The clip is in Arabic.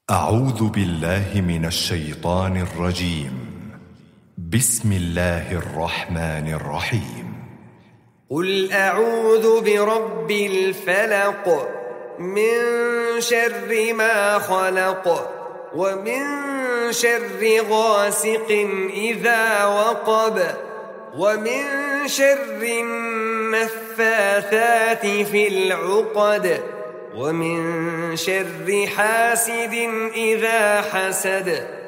أعوذ بالله من الشيطان الرجيم. بسم الله الرحمن الرحيم. قل أعوذ برب الفلق من شر ما خلق ومن شر غاسق إذا وقب ومن شر النفاثات في العقد ومن شر حاسد إذا حسد.